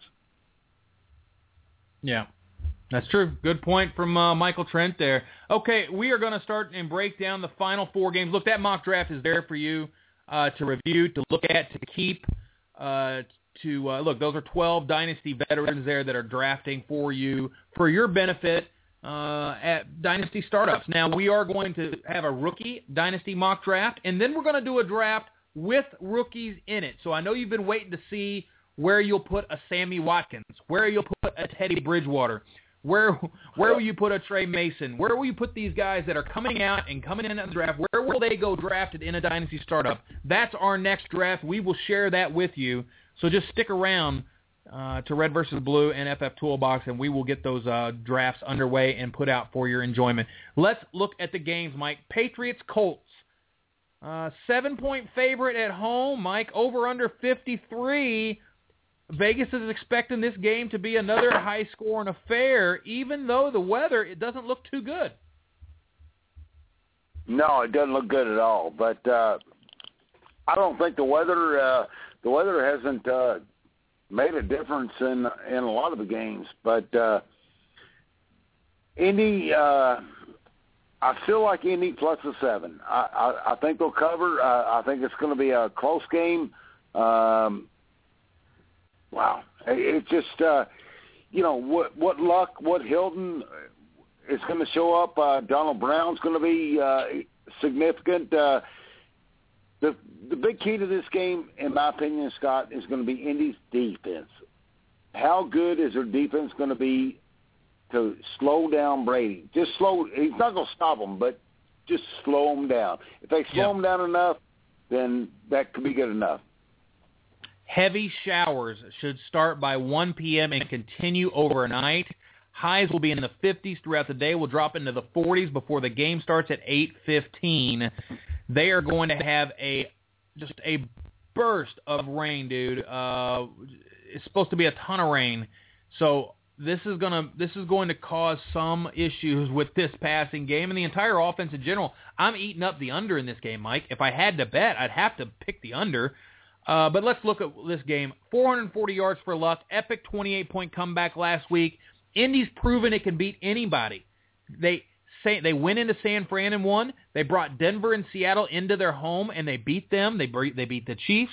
Yeah, that's true. Good point from Michael Trent there. Okay, we are going to start and break down the final 4 games. Look, that mock draft is there for you to review, to look at, to keep. Look, those are 12 Dynasty veterans there that are drafting for you for your benefit at Dynasty Startups. Now, we are going to have a rookie Dynasty mock draft, and then we're going to do a draft with rookies in it. So I know you've been waiting to see where you'll put a Sammy Watkins, where you'll put a Teddy Bridgewater, where will you put a Trey Mason, where will you put these guys that are coming out and coming in the draft, where will they go drafted in a Dynasty Startup? That's our next draft. We will share that with you. So just stick around to Red versus Blue and FF Toolbox, and we will get those drafts underway and put out for your enjoyment. Let's look at the games, Mike. Patriots-Colts. 7-point favorite at home, Mike. Over under 53. Vegas is expecting this game to be another high-scoring affair, even though the weather, it doesn't look too good. No, it doesn't look good at all. But I don't think the weather hasn't made a difference in a lot of the games. But Indy, I feel like Indy plus a 7. I think they'll cover. I think it's going to be a close game. Wow. It's just, what luck, what Hilton is going to show up. Donald Brown's going to be significant. The big key to this game, in my opinion, Scott, is going to be Indy's defense. How good is their defense going to be to slow down Brady? He's not going to stop them, but just slow them down. If they slow them down enough, then that could be good enough. Heavy showers should start by 1 p.m. and continue overnight. Highs will be in the 50s throughout the day. We'll drop into the 40s before the game starts at 8:15. They are going to have just a burst of rain, dude. It's supposed to be a ton of rain. So this is going to cause some issues with this passing game and the entire offense in general. I'm eating up the under in this game, Mike. If I had to bet, I'd have to pick the under. But let's look at this game. 440 yards for Luck. Epic 28-point comeback last week. Indy's proven it can beat anybody. They went into San Fran and won. They brought Denver and Seattle into their home, and they beat them. They beat the Chiefs.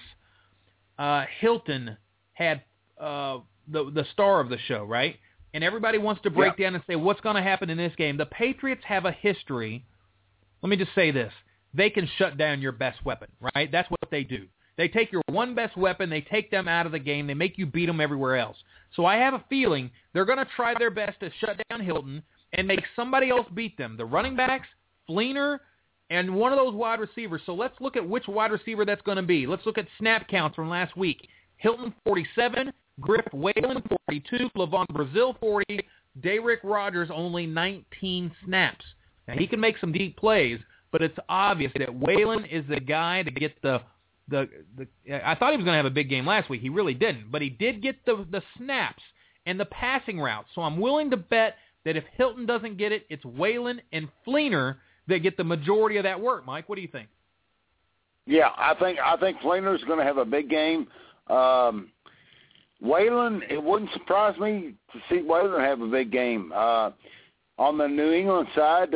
Hilton had the star of the show, right? And everybody wants to break down and say, what's going to happen in this game? The Patriots have a history. Let me just say this. They can shut down your best weapon, right? That's what they do. They take your one best weapon, they take them out of the game, they make you beat them everywhere else. So I have a feeling they're going to try their best to shut down Hilton and make somebody else beat them. The running backs, Fleener, and one of those wide receivers. So let's look at which wide receiver that's going to be. Let's look at snap counts from last week. Hilton, 47, Griff Whalen, 42, Levon Brazil, 40, Derrick Rogers, only 19 snaps. Now, he can make some deep plays, but it's obvious that Whalen is the guy to get the I thought he was going to have a big game last week. He really didn't, but he did get the snaps and the passing routes. So I'm willing to bet that if Hilton doesn't get it, it's Whalen and Fleener that get the majority of that work. Mike, what do you think? Yeah, I think Fleener's going to have a big game. Waylon, it wouldn't surprise me to see Waylon have a big game. On the New England side,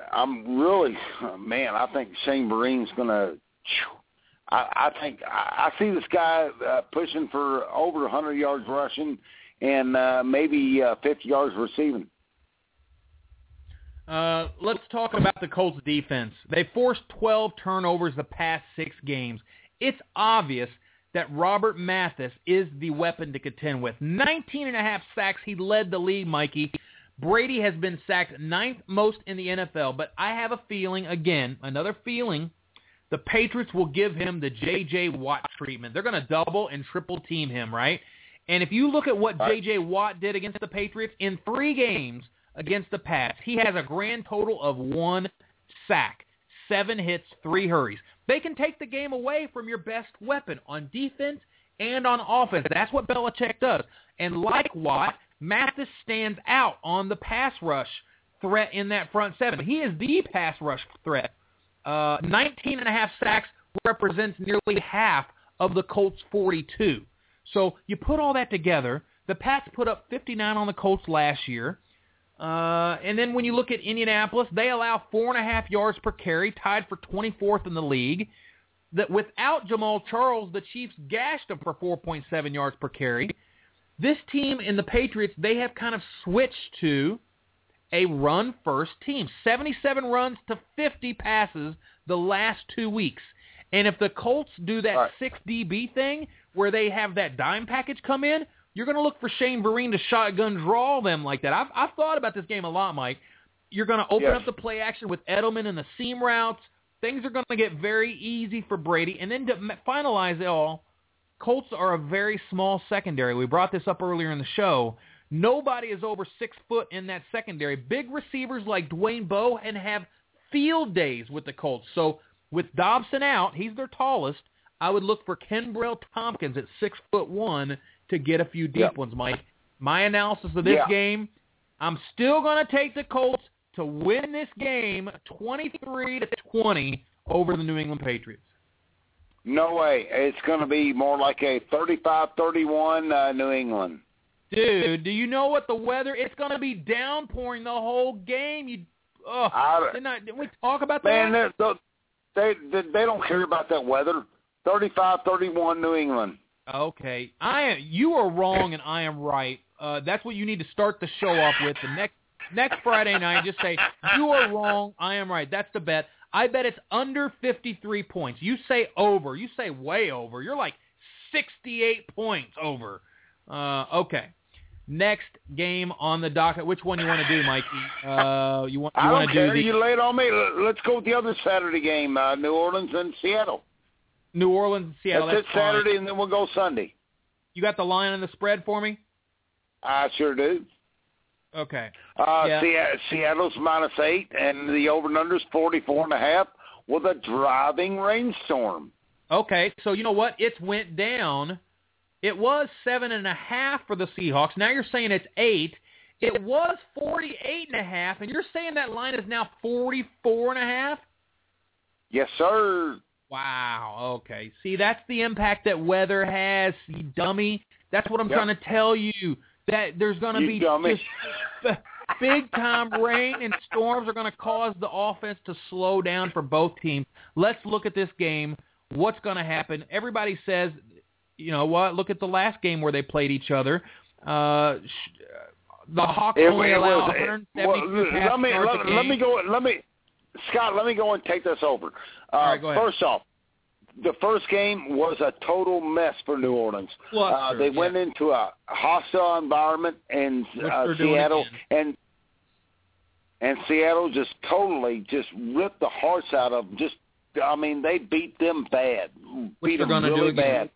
I think Shane Vereen's going to. I see this guy pushing for over 100 yards rushing and maybe 50 yards receiving. Let's talk about the Colts defense. They forced 12 turnovers the past 6 games. It's obvious that Robert Mathis is the weapon to contend with. 19.5 sacks. He led the league, Mikey. Brady has been sacked 9th most in the NFL, but I have a feeling, another feeling, the Patriots will give him the J.J. Watt treatment. They're going to double and triple team him, right? And if you look at what J.J. Watt did against the Patriots in 3 games against the Pats, he has a grand total of 1 sack, 7 hits, 3 hurries. They can take the game away from your best weapon on defense and on offense. That's what Belichick does. And like Watt, Mathis stands out on the pass rush threat in that front 7. He is the pass rush threat. 19.5 sacks represents nearly half of the Colts' 42. So you put all that together, the Pats put up 59 on the Colts last year. And then when you look at Indianapolis, they allow 4.5 yards per carry, tied for 24th in the league. That without Jamal Charles, the Chiefs gashed them for 4.7 yards per carry. This team in the Patriots, they have kind of switched to a run-first team. 77 runs to 50 passes the last 2 weeks. And if the Colts do that 6 DB thing where they have that dime package come in, you're going to look for Shane Vereen to shotgun draw them like that. I've thought about this game a lot, Mike. You're going to open up the play action with Edelman and the seam routes. Things are going to get very easy for Brady. And then to finalize it all, Colts are a very small secondary. We brought this up earlier in the show. Nobody is over 6 foot in that secondary. Big receivers like Dwayne Bowe and have field days with the Colts. So with Dobson out, he's their tallest. I would look for Kenbrell Tompkins at 6'1" to get a few deep ones, Mike. My analysis of this game, I'm still going to take the Colts to win this game 23-20 over the New England Patriots. No way. It's going to be more like a 35-31 New England. Dude, do you know what the weather? It's going to be downpouring the whole game. Didn't we talk about that? Man, they don't care about that weather. 35-31 New England. Okay. You are wrong and I am right. That's what you need to start the show off with. The next Friday night, just say, you are wrong, I am right. That's the bet. I bet it's under 53 points. You say over. You say way over. You're like 68 points over. Okay. Next game on the docket. Which one you want to do, Mikey? You want to do the? You lay it on me. Let's go with the other Saturday game, New Orleans and Seattle. New Orleans and Seattle. That's it Saturday, and then we'll go Sunday. You got the line and the spread for me? I sure do. Okay. Seattle's -8, and the over-under's 44.5 with a driving rainstorm. Okay, so you know what? It went down. It was 7.5 for the Seahawks. Now you're saying it's 8. It was 48.5, and you're saying that line is now 44.5? Yes, sir. Wow. Okay. See, that's the impact that weather has, you dummy. That's what I'm trying to tell you. That there's going to be just big-time rain and storms are going to cause the offense to slow down for both teams. Let's look at this game. What's going to happen? Everybody says, you know what? Look at the last game where they played each other. The Hawks only allowed 172 pass yards a game. Scott, let me go and take this over. All right, go ahead. First off, the first game was a total mess for New Orleans. They went into a hostile environment in Seattle, and Seattle just totally ripped the hearts out of them. They beat them bad. Which beat they're them really bad.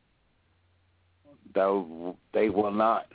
Though they will not.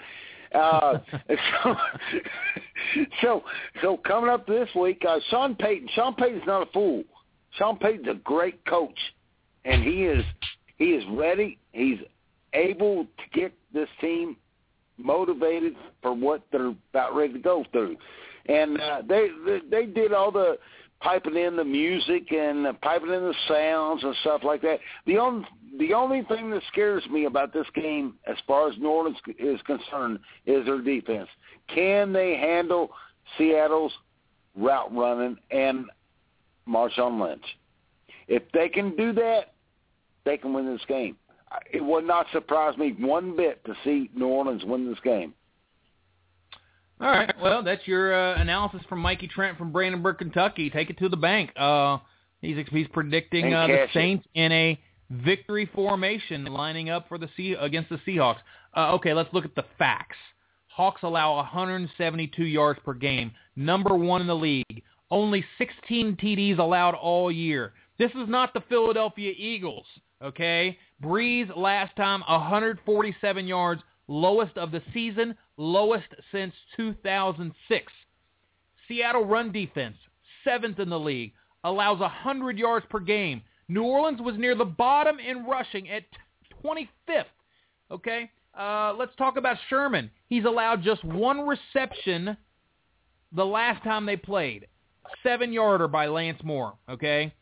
So coming up this week, Sean Payton. Sean Payton's not a fool. Sean Payton's a great coach, and he is ready. He's able to get this team motivated for what they're about ready to go through. And they did all the piping in the music and piping in the sounds and stuff like that. The only thing that scares me about this game, as far as New Orleans is concerned, is their defense. Can they handle Seattle's route running and Marshawn Lynch? If they can do that, they can win this game. It would not surprise me one bit to see New Orleans win this game. All right. Well, that's your analysis from Mikey Trent from Brandenburg, Kentucky. Take it to the bank. He's predicting the Saints in a victory formation, lining up for against the Seahawks. Okay, let's look at the facts. Hawks allow 172 yards per game, number 1 in the league. Only 16 TDs allowed all year. This is not the Philadelphia Eagles, okay? Breeze last time, 147 yards, lowest of the season, lowest since 2006. Seattle run defense, 7th in the league, allows 100 yards per game. New Orleans was near the bottom in rushing at 25th, okay? Let's talk about Sherman. He's allowed just 1 reception the last time they played. 7-yarder by Lance Moore, okay?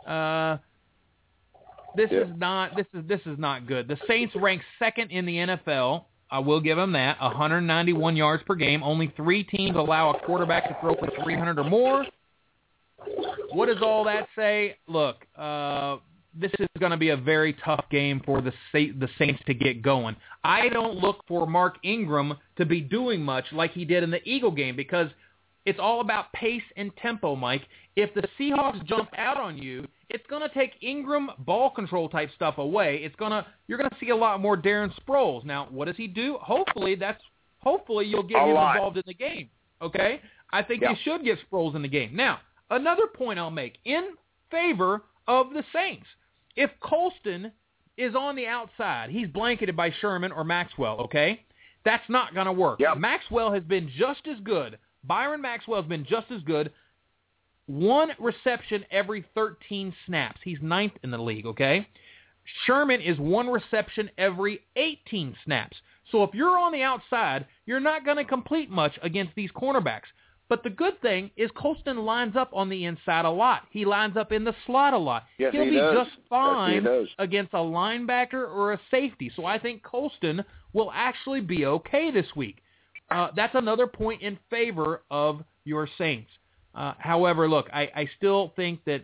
This is not good. The Saints rank 2nd in the NFL. I will give them that. 191 yards per game. Only 3 teams allow a quarterback to throw for 300 or more. What does all that say? Look, this is going to be a very tough game for the Saints to get going. I don't look for Mark Ingram to be doing much like he did in the Eagle game because it's all about pace and tempo, Mike. If the Seahawks jump out on you, it's going to take Ingram ball control type stuff away. You're going to see a lot more Darren Sproles. Now, what does he do? Hopefully you'll get him involved in the game. Okay? I think you should get Sproles in the game. Now, another point I'll make in favor of the Saints. If Colston is on the outside, he's blanketed by Sherman or Maxwell, okay? That's not going to work. Yep. Maxwell has been just as good. Byron Maxwell has been just as good. 1 reception every 13 snaps. He's 9th in the league, okay? Sherman is 1 reception every 18 snaps. So if you're on the outside, you're not going to complete much against these cornerbacks. But the good thing is Colston lines up on the inside a lot. He lines up in the slot a lot. Yes, He'll be does. just fine Yes, against a linebacker or a safety. So I think Colston will actually be okay this week. That's another point in favor of your Saints. However, look, I still think that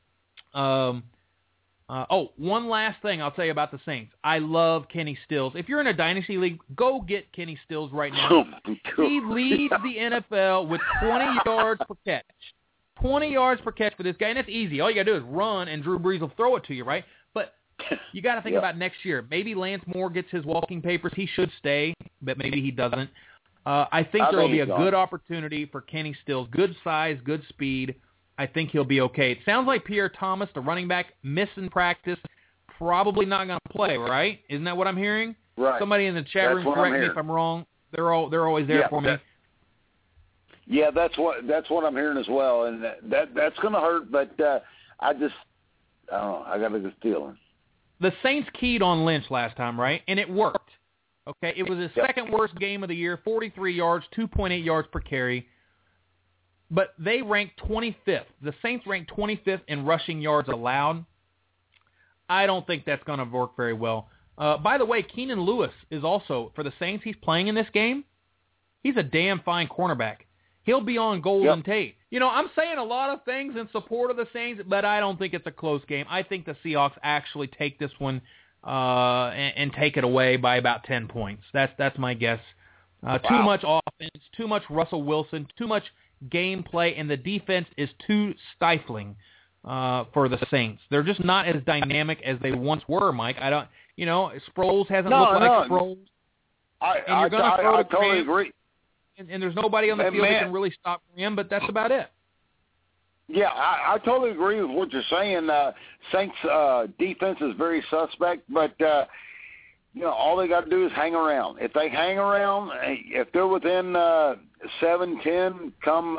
one last thing I'll tell you about the Saints. I love Kenny Stills. If you're in a dynasty league, go get Kenny Stills right now. He leads the NFL with 20 yards per catch. 20 yards per catch for this guy, and it's easy. All you got to do is run, and Drew Brees will throw it to you, right? But you got to think about next year. Maybe Lance Moore gets his walking papers. He should stay, but maybe he doesn't. I think there will be a good opportunity for Kenny Stills. Good size, good speed. I think he'll be okay. It sounds like Pierre Thomas, the running back, missing practice, probably not going to play, right? Isn't that what I'm hearing? Right. Somebody in the chat room, correct me if I'm wrong. They're always there for me. Yeah, that's what I'm hearing as well, and that's going to hurt. But I don't know. I got a good feeling. The Saints keyed on Lynch last time, right? And it worked. Okay, it was his second worst game of the year, 43 yards, 2.8 yards per carry. But they ranked 25th. The Saints ranked 25th in rushing yards allowed. I don't think that's going to work very well. By the way, Keenan Lewis is also, for the Saints, he's playing in this game. He's a damn fine cornerback. He'll be on Golden Tate. You know, I'm saying a lot of things in support of the Saints, but I don't think it's a close game. I think the Seahawks actually take this one and take it away by about 10 points. That's my guess. Too much offense, too much Russell Wilson, too much gameplay, and the defense is too stifling for the Saints. They're just not as dynamic as they once were, Mike. Sproles hasn't looked like Sproles. I totally agree. And there's nobody on the field that can really stop him, but that's about it. Yeah, I totally agree with what you're saying. Saints defense is very suspect, but all they got to do is hang around. If they hang around, if they're within 7-10, come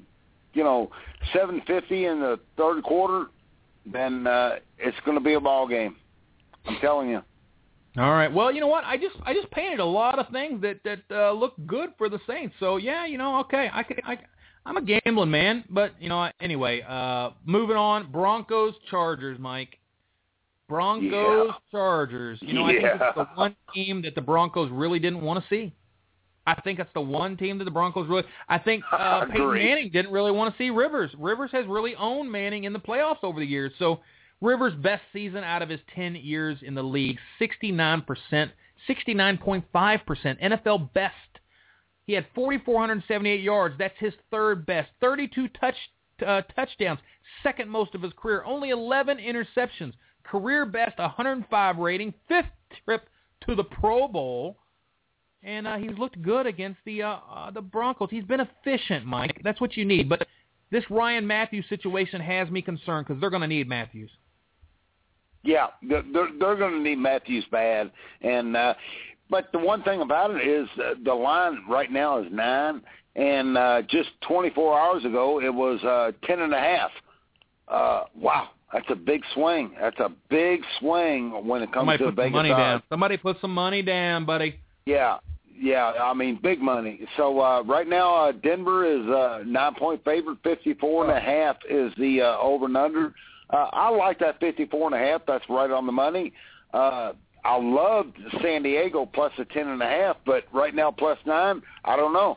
7:50 in the third quarter, then it's going to be a ball game. I'm telling you. All right. Well, you know what? I just painted a lot of things that look good for the Saints. So yeah, okay. I'm a gambling man, but, anyway, moving on. Broncos, Chargers, Mike. Broncos, Chargers. I think it's the one team that the Broncos really didn't want to see. I think that's the one team that the Broncos really – I think Peyton Manning didn't really want to see Rivers. Rivers has really owned Manning in the playoffs over the years. So Rivers' best season out of his 10 years in the league, 69%, 69.5%, NFL best. He had 4,478 yards. That's his third best. 32 touchdowns, second most of his career. Only 11 interceptions. Career best, 105 rating. Fifth trip to the Pro Bowl. And he's looked good against the Broncos. He's been efficient, Mike. That's what you need. But this Ryan Matthews situation has me concerned because they're going to need Matthews. Yeah, they're going to need Matthews bad. And but the one thing about it is the line right now is 9, and just 24 hours ago it was 10.5. Wow, that's a big swing. That's a big swing when it comes to Vegas odds. Somebody put some money down, buddy. Yeah, I mean, big money. So right now Denver is 9-point favorite. 54.5 is the over and under. I like that 54.5. That's right on the money. I loved San Diego plus a 10.5, but right now plus 9, I don't know.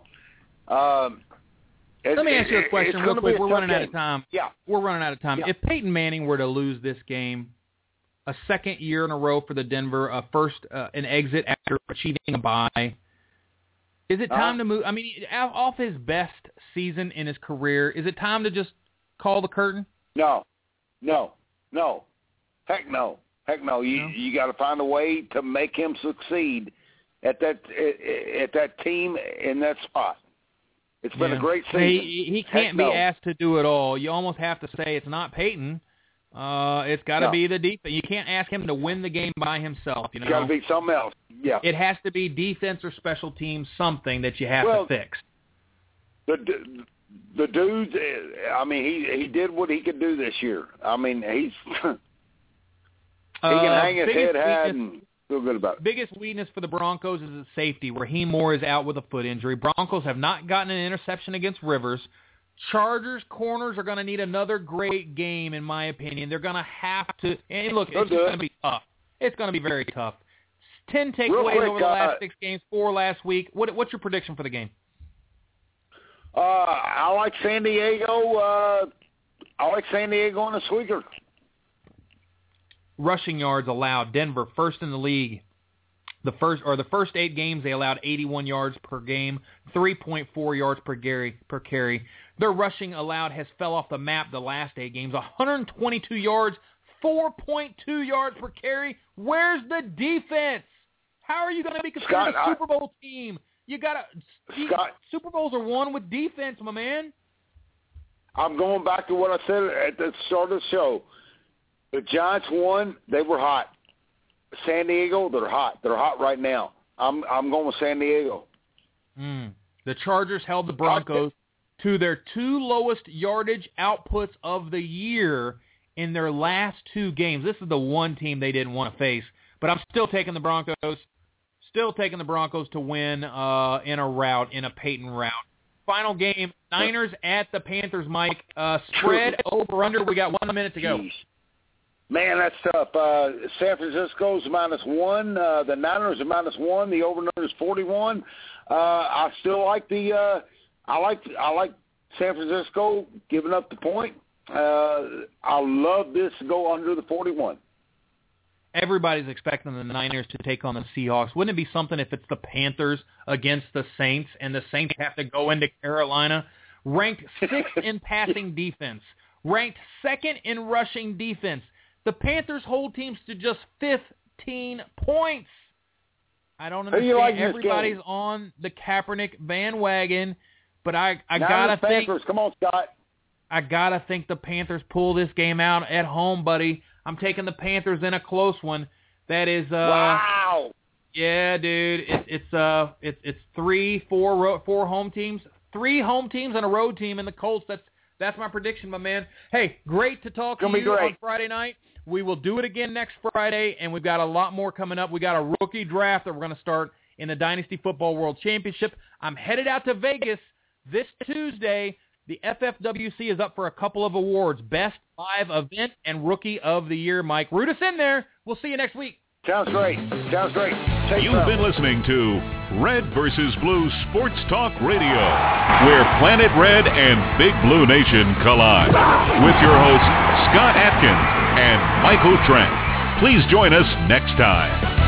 Let me ask you a question real quick. We're running out of time. Yeah. We're running out of time. Yeah. If Peyton Manning were to lose this game, a second year in a row for the Denver, an exit after achieving a bye, is it time to move? I mean, off his best season in his career, is it time to just call the curtain? No. Heck no. You got to find a way to make him succeed at that team in that spot. It's been a great season. He can't be asked to do it all. You almost have to say it's not Peyton. It's got to be the defense. You can't ask him to win the game by himself. It's got to be something else. Yeah. It has to be defense or special teams, something that you have to fix. The dude, I mean, he did what he could do this year. I mean, he can hang his head high and feel good about it. Biggest weakness for the Broncos is the safety. Raheem Moore is out with a foot injury. Broncos have not gotten an interception against Rivers. Chargers corners are going to need another great game, in my opinion. They're going to have to. And look, it's going to be tough. It's going to be very tough. 10 takeaways over the last 6 games, 4 last week. What's your prediction for the game? I like San Diego. I like San Diego on a squeaker. Rushing yards allowed. Denver first in the league. The first 8 games they allowed 81 yards per game, 3.4 yards per carry. Their rushing allowed has fell off the map the last 8 games. 122 yards, 4.2 yards per carry. Where's the defense? How are you going to be considered a Super Bowl team? You got to Super Bowls are won with defense, my man. I'm going back to what I said at the start of the show. The Giants won. They were hot. San Diego, they're hot. They're hot right now. I'm going with San Diego. The Chargers held the Broncos to their 2 lowest yardage outputs of the year in their last 2 games. This is the one team they didn't want to face. But I'm still taking the Broncos. Still taking the Broncos to win in a Peyton route. Final game, Niners at the Panthers, Mike. Spread over-under. We got 1 minute to go. Man, that's tough. San Francisco's -1. The Niners are -1. The over-under is 41. I still like I like San Francisco giving up the point. I love this to go under the 41. Everybody's expecting the Niners to take on the Seahawks. Wouldn't it be something if it's the Panthers against the Saints and the Saints have to go into Carolina? Ranked 6th in passing defense. Ranked 2nd in rushing defense. The Panthers hold teams to just 15 points. I don't understand. Like everybody's on the Kaepernick bandwagon, but I gotta think. Come on, Scott. I gotta think the Panthers pull this game out at home, buddy. I'm taking the Panthers in a close one. That is wow. Yeah, dude. It's 4 home teams, 3 home teams and a road team in the Colts. That's my prediction, my man. Hey, great to talk to you on Friday night. We will do it again next Friday, and we've got a lot more coming up. We got a rookie draft that we're going to start in the Dynasty Football World Championship. I'm headed out to Vegas this Tuesday the FFWC is up for a couple of awards, Best Live Event and Rookie of the Year. Mike, root us in there. We'll see you next week. Sounds great. You've been listening to Red vs. Blue Sports Talk Radio, where Planet Red and Big Blue Nation collide. With your hosts, Scott Atkins and Michael Trent. Please join us next time.